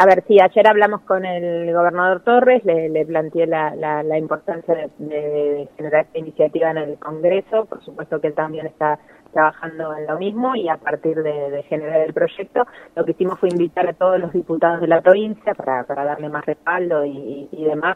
A ver, sí, ayer hablamos con el gobernador Torres, le planteé la importancia de generar esta iniciativa en el Congreso. Por supuesto que él también está trabajando en lo mismo, y a partir de generar el proyecto, lo que hicimos fue invitar a todos los diputados de la provincia para darle más respaldo y demás,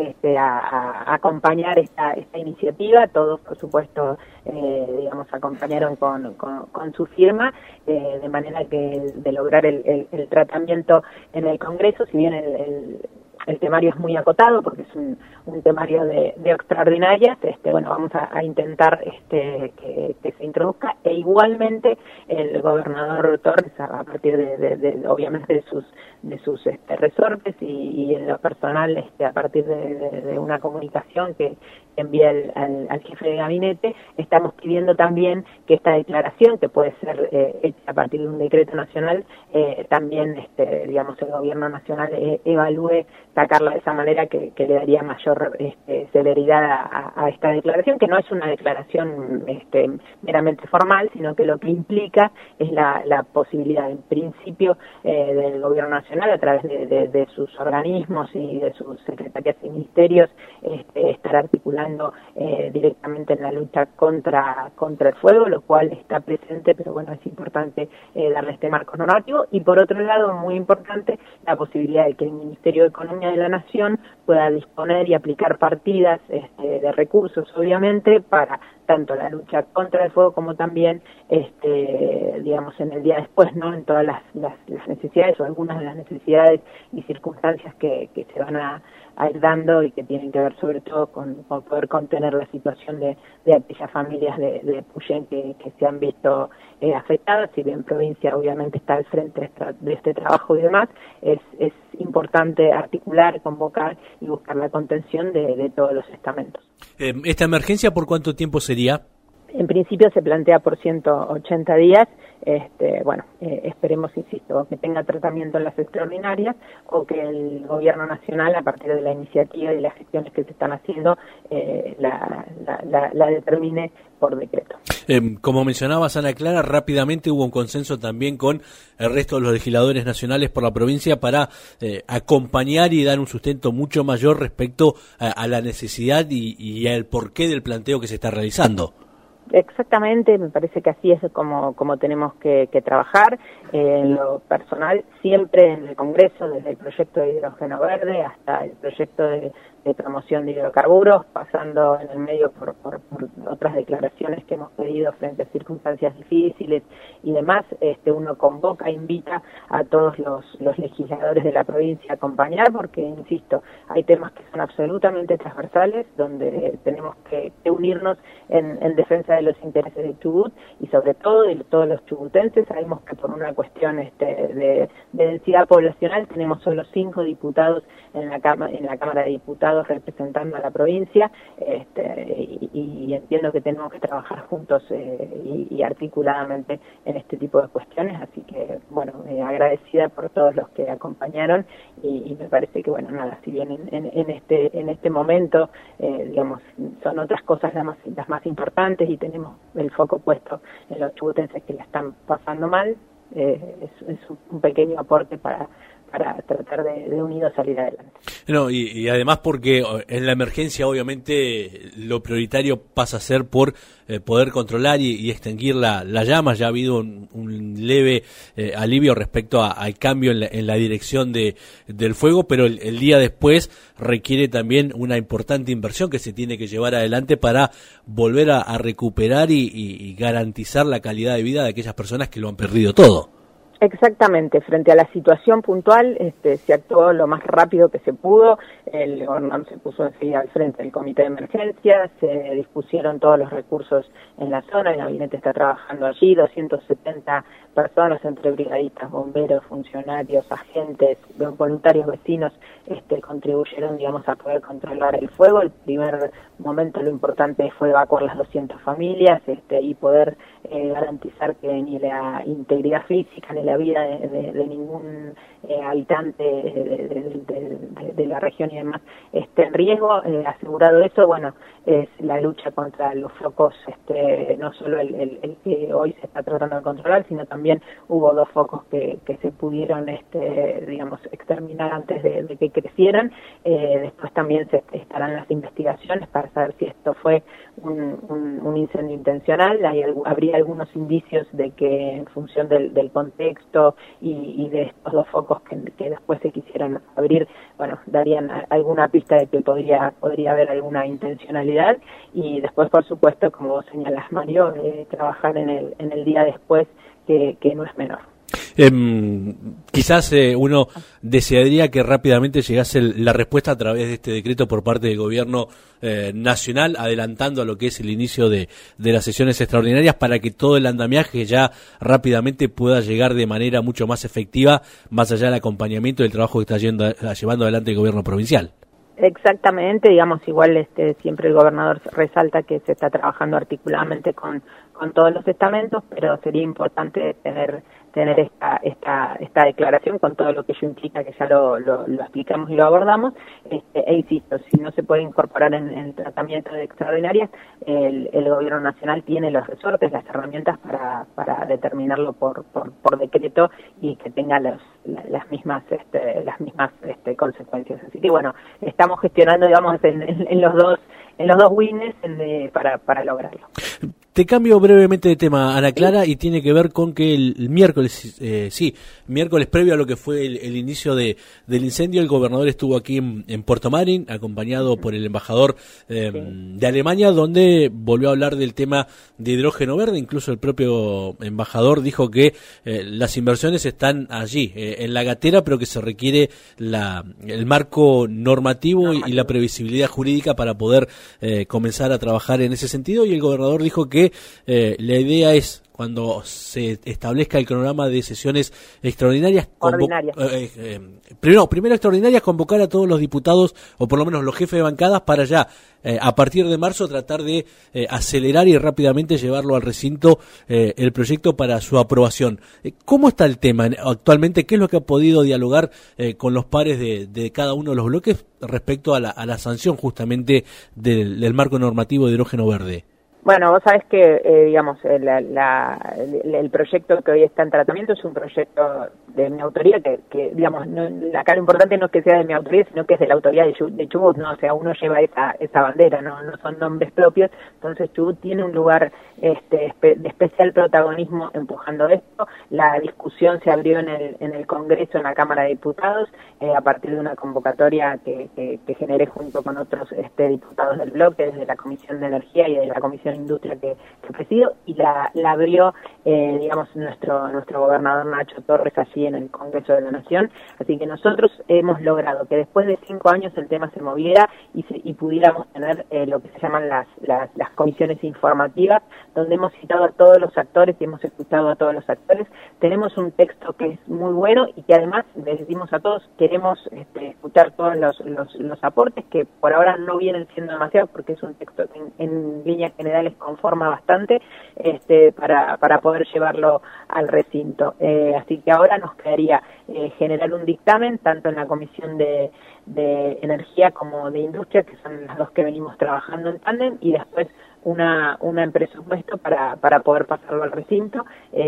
a acompañar esta iniciativa. Todos, por supuesto, digamos, acompañaron con su firma, de manera que de lograr el tratamiento en el Congreso. Si bien el temario es muy acotado, porque es un temario de extraordinarias, bueno, vamos a intentar que se introduzca, e igualmente el gobernador Torres, a partir de obviamente de sus resortes y en lo personal, a partir de una comunicación que envía al jefe de gabinete, estamos pidiendo también que esta declaración, que puede ser hecha a partir de un decreto nacional, también digamos, el gobierno nacional evalúe sacarla de esa manera, que le daría mayor celeridad a esta declaración, que no es una declaración meramente formal, sino que lo que implica es la posibilidad, en principio, del gobierno nacional, a través de sus organismos y de sus secretarías y ministerios, estar articulando directamente en la lucha contra el fuego, lo cual está presente, pero bueno, es importante darle este marco normativo. Y por otro lado, muy importante, la posibilidad de que el Ministerio de Economía de la Nación pueda disponer y aplicar partidas de recursos, obviamente, para tanto la lucha contra el fuego como también, digamos, en el día después, ¿no? En todas las necesidades, o algunas de las necesidades y circunstancias que se van a ir dando, y que tienen que ver sobre todo con poder contener la situación de aquellas familias de Puyén que se han visto afectadas. Si bien provincia obviamente está al frente de este trabajo y demás, es importante articular, convocar y buscar la contención de todos los estamentos. ¿Esta emergencia por cuánto tiempo sería? En principio se plantea por 180 días. Bueno, esperemos, insisto, que tenga tratamiento en las extraordinarias, o que el gobierno nacional, a partir de la iniciativa y las gestiones que se están haciendo, la determine por decreto. Como mencionabas, Ana Clara, rápidamente hubo un consenso también con el resto de los legisladores nacionales por la provincia para acompañar y dar un sustento mucho mayor respecto a la necesidad y al porqué del planteo que se está realizando. Exactamente, me parece que así es como tenemos que trabajar. En lo personal, siempre en el Congreso, desde el proyecto de hidrógeno verde hasta el proyecto de promoción de hidrocarburos, pasando en el medio por otras declaraciones que hemos pedido frente a circunstancias difíciles y demás, uno convoca, invita a todos los legisladores de la provincia a acompañar, porque, insisto, hay temas que son absolutamente transversales, donde tenemos que unirnos en defensa de los intereses de Chubut, y sobre todo de todos los chubutenses. Sabemos que por una cuestión de densidad poblacional tenemos solo 5 diputados en la Cámara de Diputados representando a la provincia, y entiendo que tenemos que trabajar juntos y articuladamente en este tipo de cuestiones. Así que, bueno, agradecida por todos los que acompañaron, y me parece que, bueno, nada, si bien en este momento, digamos, son otras cosas las más importantes, y tenemos el foco puesto en los chubutenses que la están pasando mal, es un pequeño aporte para tratar de unidos salir adelante. No, y además porque en la emergencia obviamente lo prioritario pasa a ser por poder controlar y extinguir la llama. Ya ha habido un leve alivio respecto al cambio en la dirección del fuego, pero el día después requiere también una importante inversión que se tiene que llevar adelante para volver a recuperar y garantizar la calidad de vida de aquellas personas que lo han perdido todo. Exactamente, frente a la situación puntual, se actuó lo más rápido que se pudo. El gobernador se puso enseguida al frente del comité de emergencia, se dispusieron todos los recursos en la zona, el gabinete está trabajando allí, 270 personas entre brigadistas, bomberos, funcionarios, agentes, voluntarios, vecinos, contribuyeron, digamos, a poder controlar el fuego. El primer momento lo importante fue evacuar las 200 familias y poder garantizar que ni la integridad física ni la la vida de ningún habitante de la región y demás esté en riesgo. Asegurado eso, bueno, es la lucha contra los focos, no solo el que hoy se está tratando de controlar, sino también hubo 2 focos que se pudieron, digamos, exterminar antes de que crecieran. Después también se estarán las investigaciones para saber si esto fue un incendio intencional. Habría algunos indicios de que en función del contexto y de estos 2 focos que después se quisieran abrir, bueno, darían alguna pista de que podría haber alguna intencionalidad. Y después, por supuesto, como vos señalás, Mario, trabajar en el día después, que no es menor. Quizás uno desearía que rápidamente llegase la respuesta a través de este decreto por parte del gobierno nacional, adelantando a lo que es el inicio de las sesiones extraordinarias, para que todo el andamiaje ya rápidamente pueda llegar de manera mucho más efectiva, más allá del acompañamiento del trabajo que está llevando adelante el gobierno provincial. Exactamente, digamos, igual siempre el gobernador resalta que se está trabajando articuladamente con todos los estamentos, pero sería importante tener esta declaración con todo lo que ello implica, que ya lo explicamos y lo abordamos, e insisto, si no se puede incorporar en el tratamiento de extraordinarias, el gobierno nacional tiene los resortes, las herramientas para determinarlo por decreto y que tenga las mismas consecuencias. Así que bueno, estamos gestionando, digamos, en los dos wins para lograrlo. Te cambio brevemente de tema, Ana Clara, y tiene que ver con que el miércoles, miércoles previo a lo que fue el inicio del incendio, el gobernador estuvo aquí en Puerto Madryn, acompañado por el embajador de Alemania, donde volvió a hablar del tema de hidrógeno verde. Incluso el propio embajador dijo que las inversiones están allí, en la gatera, pero que se requiere el marco normativo y la previsibilidad jurídica para poder comenzar a trabajar en ese sentido. Y el gobernador dijo que la idea es, cuando se establezca el cronograma de sesiones extraordinarias, primero extraordinarias, convocar a todos los diputados, o por lo menos los jefes de bancadas, para ya a partir de marzo tratar de acelerar y rápidamente llevarlo al recinto el proyecto para su aprobación. ¿Cómo está el tema actualmente? ¿Qué es lo que ha podido dialogar con los pares de cada uno de los bloques respecto a la sanción justamente del marco normativo de hidrógeno verde? Bueno, vos sabés que, digamos, el proyecto que hoy está en tratamiento es un proyecto de mi autoría, que digamos, acá lo importante no es que sea de mi autoría, sino que es de la autoría de Chubut, ¿no? O sea, uno lleva esa bandera, no son nombres propios, entonces Chubut tiene un lugar de especial protagonismo empujando esto. La discusión se abrió en el Congreso, en la Cámara de Diputados, a partir de una convocatoria que generé junto con otros diputados del bloque, desde la Comisión de Energía y de la Comisión de Industria que presido, y la abrió, digamos, nuestro gobernador Nacho Torres allí en el Congreso de la Nación. Así que nosotros hemos logrado que después de 5 años el tema se moviera y pudiéramos tener lo que se llaman las comisiones informativas, donde hemos citado a todos los actores y hemos escuchado a todos los actores. Tenemos un texto que es muy bueno y que además les decimos a todos, queremos escuchar todos los aportes, que por ahora no vienen siendo demasiados, porque es un texto que en líneas generales conforma bastante para poder llevarlo al recinto. Así que ahora nos quedaría generar un dictamen tanto en la Comisión de Energía como de Industria, que son las dos que venimos trabajando en tándem, y después una en presupuesto para poder pasarlo al recinto.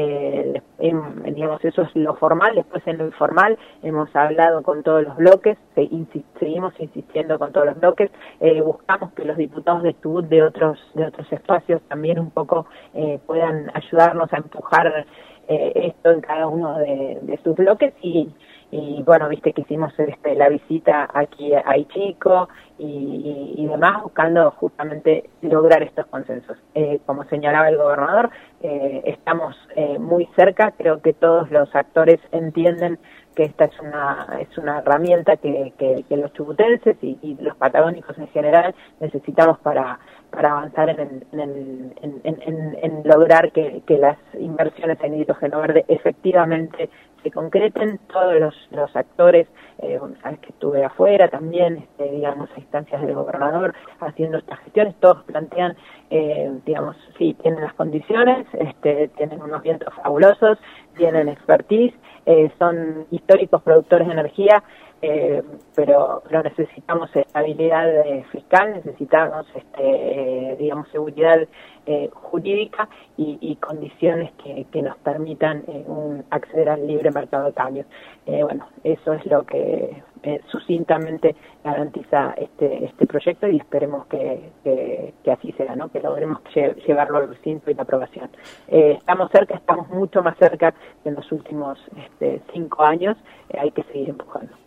Digamos, eso es lo formal. Después, en lo informal, hemos hablado con todos los bloques, seguimos insistiendo con todos los bloques, buscamos que los diputados de Chubut de otros espacios también un poco puedan ayudarnos a empujar esto en cada uno de sus bloques, y bueno, viste que hicimos la visita aquí a Ichico y demás, buscando justamente lograr estos consensos. Como señalaba el gobernador, estamos muy cerca. Creo que todos los actores entienden que esta es una herramienta que los chubutenses y los patagónicos en general necesitamos para avanzar en lograr que las inversiones en hidrógeno verde efectivamente se concreten todos los actores. Bueno, sabes que estuve afuera también, digamos, a instancias del gobernador haciendo estas gestiones. Todos plantean, digamos, sí, tienen las condiciones, tienen unos vientos fabulosos, tienen expertise, son históricos productores de energía, pero necesitamos estabilidad fiscal, necesitamos, digamos, seguridad jurídica y condiciones que nos permitan acceder al libre mercado de cambios. Bueno, eso es lo que sucintamente garantiza este proyecto, y esperemos que así sea, ¿no? Que logremos llevarlo al recinto y la aprobación. Estamos cerca, estamos mucho más cerca que en los últimos 5 años, hay que seguir empujando.